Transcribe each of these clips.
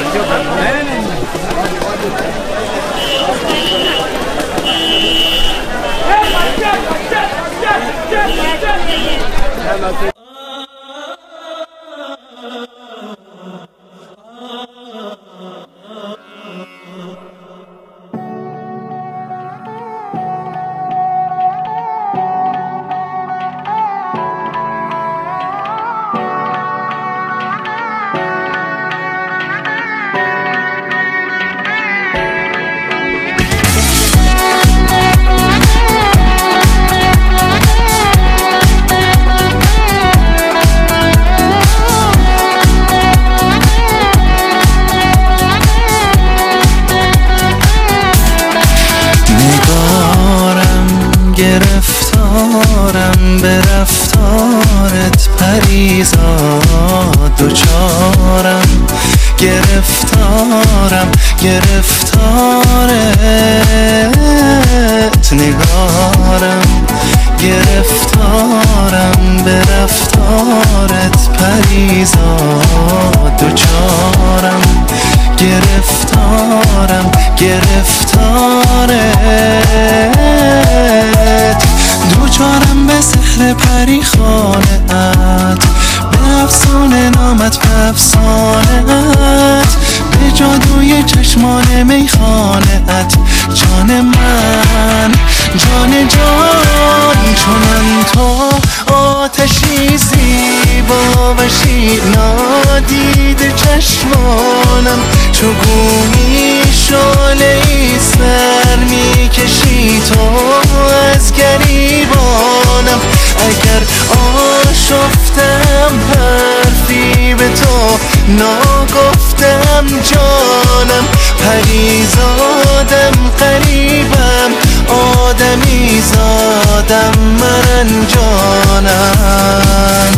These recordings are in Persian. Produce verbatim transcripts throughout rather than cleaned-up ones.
گرفتارم به رفتارت پریزاد دوچارم گرفتارم گرفتارت نگارم گرفتارم به رفتارت پریزاد دوچارم گرفتارم گرفتارت دوچارم به سحر پری خانه‌ات به افسانه نامت به افسانه‌ات به جادوی چشمان میخانه‌ات جان من جان جان چونم تو آتشی زیبا و نادیده چشمانم چو گویی شعله ای سر میکشی تو از گریبانم اگر آشفتم حرفی به تو ناگفتم جانم پریزادم قریبم آدمی زادم من جانم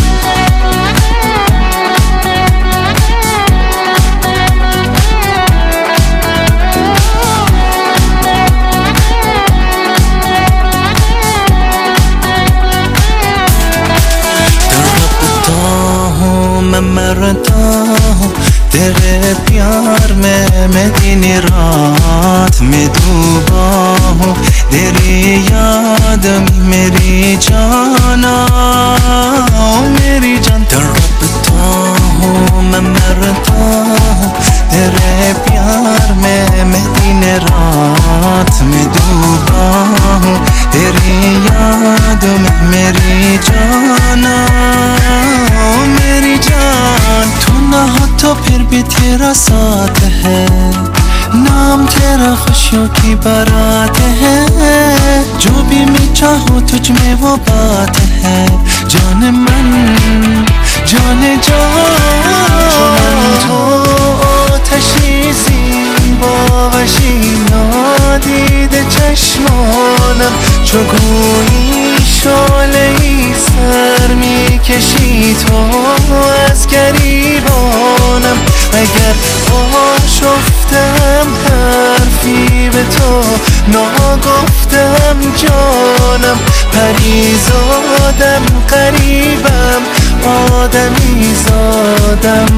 मैं मरता हूँ तेरे प्यार में मैं दिन रात में डूबा हूँ तेरी याद में मेरी जाना मेरी जान तड़पता हूँ मैं मरता हूँ तेरे प्यार में मैं दिन रात में डूबा हूँ तेरी याद में मेरी जाना मेरी जान तू ना हो तो फिर भी तेरा साथ है नाम तेरा खुशियों की बारात है जो भी मैं चाहूँ तुझ में वो बात है जान मन जान जान तो آتشی زیبا و نادیده چشمانم چو گویی شعله ای سر میکشی تو از گریبانم اگر آشفتم حرفی به تو ناگفتم جانم پریزادم قریبم آدمی زادم